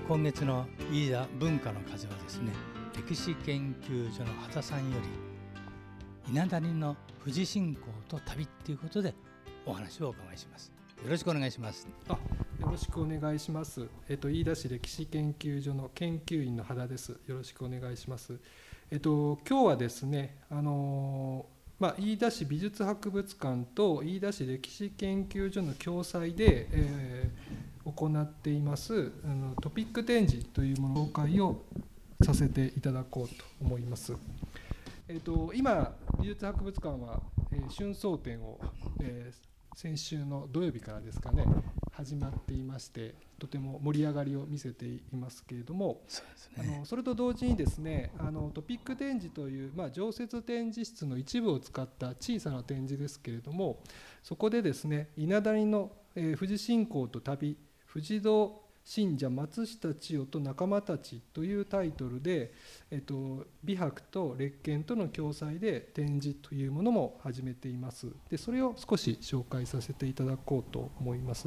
今月の飯田文化の風はですね、歴史研究所の畑さんより稲谷の富士信仰と旅っていうことでお話をお伺いします。よろしくお願いします。 よろしくお願いします。飯田市歴史研究所の研究員の畑です。よろしくお願いします。今日はですね、飯田市美術博物館と飯田市歴史研究所の共催で、行っていますトピック展示というものを紹介をさせていただこうと思います。今美術博物館は、春草展を、先週の土曜日からですかね始まっていまして、とても盛り上がりを見せていますけれども、それと同時にですね、トピック展示という、常設展示室の一部を使った小さな展示ですけれども、そこでですね、稲谷の、富士信仰と旅、富士堂信者松下千代と仲間たちというタイトルで、美博と列賢との共催で展示というものも始めています。でそれを少し紹介させていただこうと思います。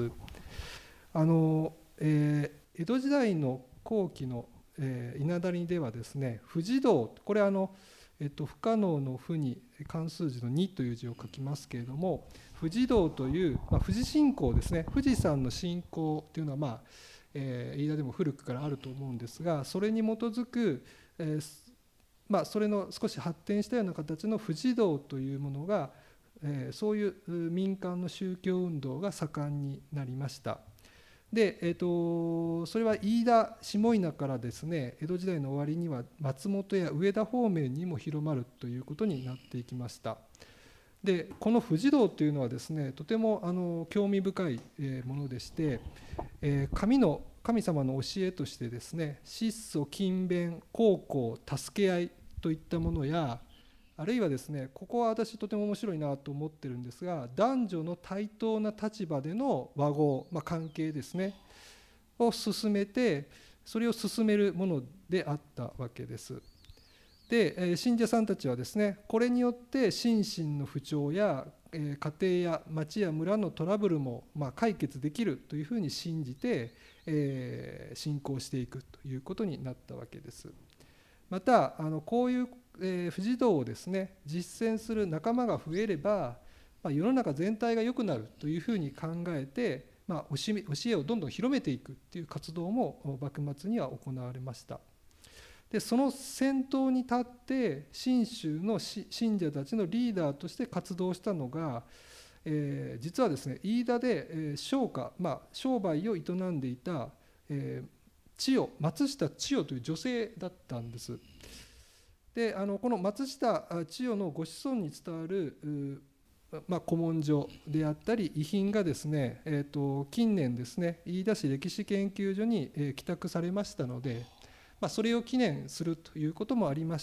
江戸時代の後期の、稲谷ではですね、富士堂、これ不可能の不に漢数字の2という字を書きますけれども、富士堂という、富士信仰ですね、富士山の信仰というのは飯田でも古くからあると思うんですが、それに基づく、それの少し発展したような形の富士堂というものが、そういう民間の宗教運動が盛んになりました。で、それは飯田下稲からですね、江戸時代の終わりには松本や上田方面にも広まるということになっていきました。でこの富士堂というのはですね、とても興味深いものでして、神様の教えとしてですね、質素勤勉孝行助け合いといったものや、あるいはですね、ここは私とても面白いなと思ってるんですが、男女の対等な立場での和合、関係ですねを進めて、それを進めるものであったわけです。で信者さんたちはですね、これによって心身の不調や家庭や町や村のトラブルも解決できるというふうに信じて信仰していくということになったわけです。またこういう富士堂をですね実践する仲間が増えれば、世の中全体が良くなるというふうに考えて、教えをどんどん広めていくという活動も幕末には行われました。でその先頭に立って信州の信者たちのリーダーとして活動したのが、実はですね、飯田で商家、商売を営んでいた松下千代という女性だったんです。でこの松下千代のご子孫に伝わる古文書であったり遺品がですね、近年ですね飯田市歴史研究所に寄託されましたので、それを記念するということもありまして、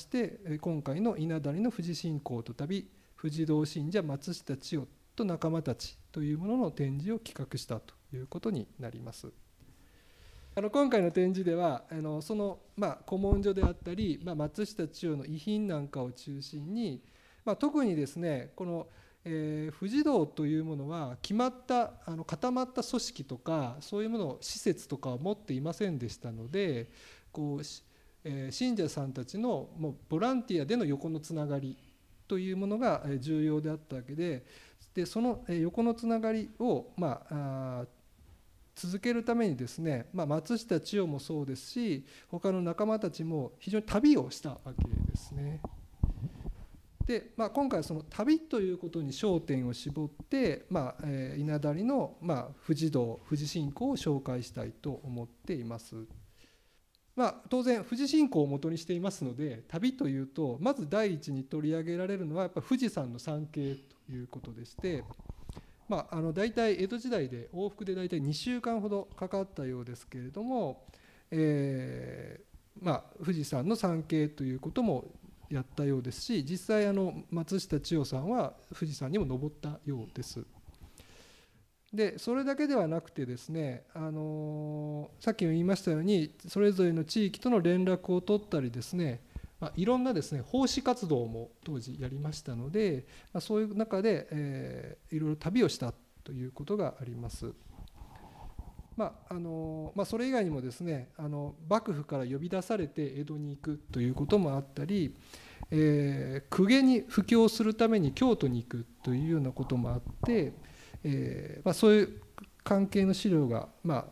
今回の稲谷の富士信仰と旅、富士堂信者松下千代と仲間たちというものの展示を企画したということになります。今回の展示ではその古文書であったり、松下千代の遺品なんかを中心に、特にですねこの富士堂というものは決まった固まった組織とかそういうもの施設とかを持っていませんでしたので、信者さんたちのもうボランティアでの横のつながりというものが重要であったわけで、その横のつながりを続けるためにですね、松下千代もそうですし他の仲間たちも非常に旅をしたわけですね。で今回はその旅ということに焦点を絞って、稲谷の富士堂富士信仰を紹介したいと思っています。当然富士信仰を元にしていますので、旅というとまず第一に取り上げられるのはやっぱ富士山の参詣ということでして、大体江戸時代で往復で大体2週間ほどかかったようですけれども、富士山の参詣ということもやったようですし、実際松下千代さんは富士山にも登ったようです。でそれだけではなくてですね、さっきも言いましたようにそれぞれの地域との連絡を取ったりですね、いろんなですね奉仕活動も当時やりましたので、そういう中で、いろいろ旅をしたということがあります。 それ以外にもですね、幕府から呼び出されて江戸に行くということもあったり、公家に布教するために京都に行くというようなこともあって、そういう関係の資料が、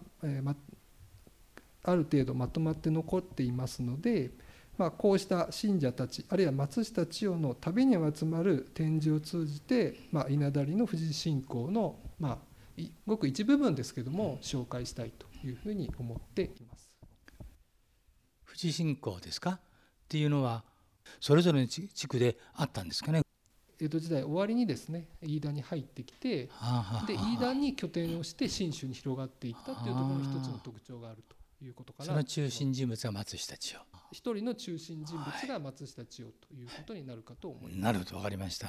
ある程度まとまって残っていますので、こうした信者たちあるいは松下千代の旅に集まる展示を通じて、稲田りの富士信仰の、ごく一部分ですけども紹介したいというふうに思っています。 富士信仰ですかっていうのはそれぞれの地区であったんですかね。 江戸時代終わりにですね飯田に入ってきて、で飯田に拠点をして信州に広がっていったというところの一つの特徴があるということかな。 その中心人物が松下千代、 一人の中心人物が松下千代ということになるかと思います。 なるほど、分かりました。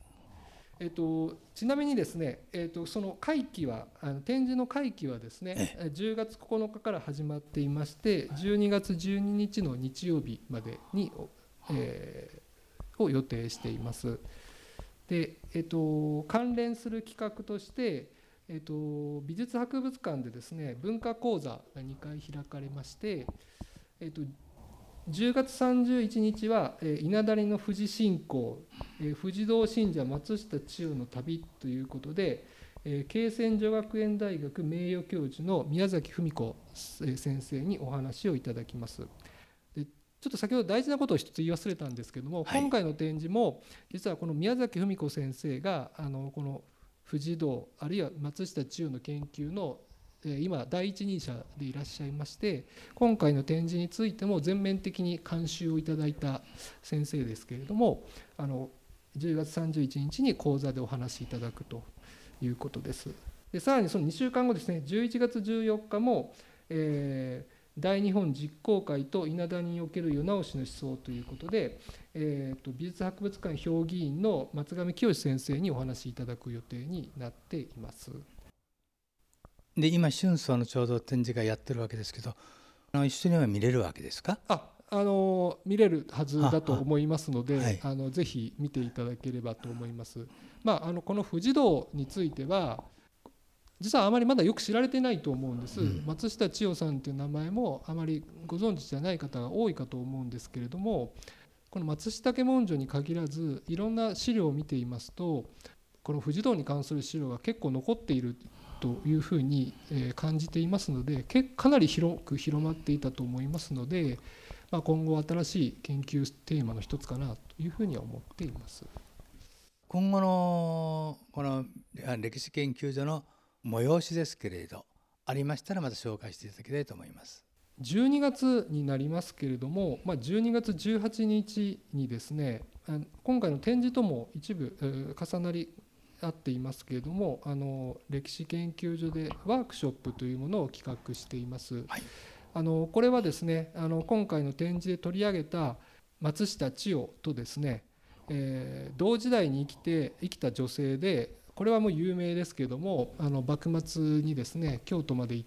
ちなみにですね、その会期は展示の会期はですね、10月9日から始まっていまして、12月12日の日曜日までに、を予定しています。で、関連する企画として、美術博物館でですね文化講座が2回開かれまして、10月31日は稲田りの富士信仰、富士道信者松下千代の旅ということで、恵泉女学園大学名誉教授の宮崎文子先生にお話をいただきます。でちょっと先ほど大事なことを一つ言い忘れたんですけども、今回の展示も実はこの宮崎文子先生がこの富士道あるいは松下千代の研究の今第一人者でいらっしゃいまして、今回の展示についても全面的に監修をいただいた先生ですけれども、10月31日に講座でお話しいただくということです。でさらにその2週間後ですね、11月14日も、大日本実行会と稲田における世直しの思想ということで、美術博物館評議員の松上清先生にお話しいただく予定になっています。 で今春草のちょうど展示会やってるわけですけど、一緒には見れるわけですか？ 見れるはずだと思いますので、ぜひ見ていただければと思います。この富士道については実はあまりまだよく知られてないと思うんです。松下千代さんという名前もあまりご存知じゃない方が多いかと思うんですけれども、この松下家文書に限らずいろんな資料を見ていますと、この富士道に関する資料が結構残っているというふうに感じていますので、かなり広く広まっていたと思いますので、今後新しい研究テーマの一つかなというふうには思っています。 今後のこの歴史研究所の催しですけれどありましたらまた紹介していただきたいと思います。 12月になりますけれども、12月18日にですね、今回の展示とも一部重なり合っていますけれども、歴史研究所でワークショップというものを企画しています。これはですね今回の展示で取り上げた松下千代とですね、同時代に生きた女性で、これはもう有名ですけれども、幕末にですね京都まで行って、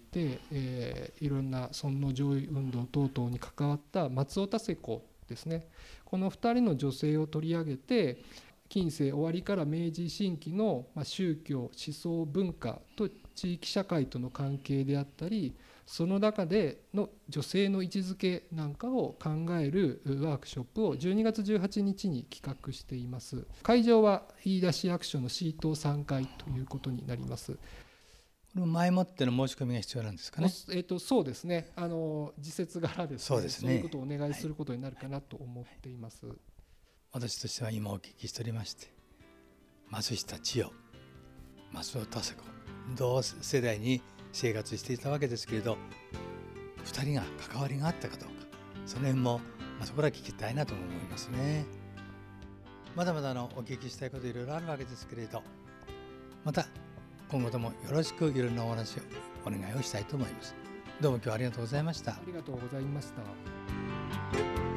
いろんな尊王攘夷運動等々に関わった松尾田世子ですね、この2人の女性を取り上げて、近世終わりから明治維新期の宗教、思想、文化と地域社会との関係であったり、その中での女性の位置づけなんかを考えるワークショップを12月18日に企画しています。会場は飯田市役所の C 棟3階ということになります。 これ前もっての申し込みが必要なんですかね？ そうですね、時節柄ですね、そういうことをお願いすることになるかなと思っています。 私としては今お聞きしておりまして、松下千代、松尾田世子、同世代に生活していたわけですけれど、2人が関わりがあったかどうか、その辺もそこら聞きたいなと思いますね。まだまだお聞きしたいこといろいろあるわけですけれど、また今後ともよろしくいろんなお話をお願いをしたいと思います。どうも今日はありがとうございました。 ありがとうございました。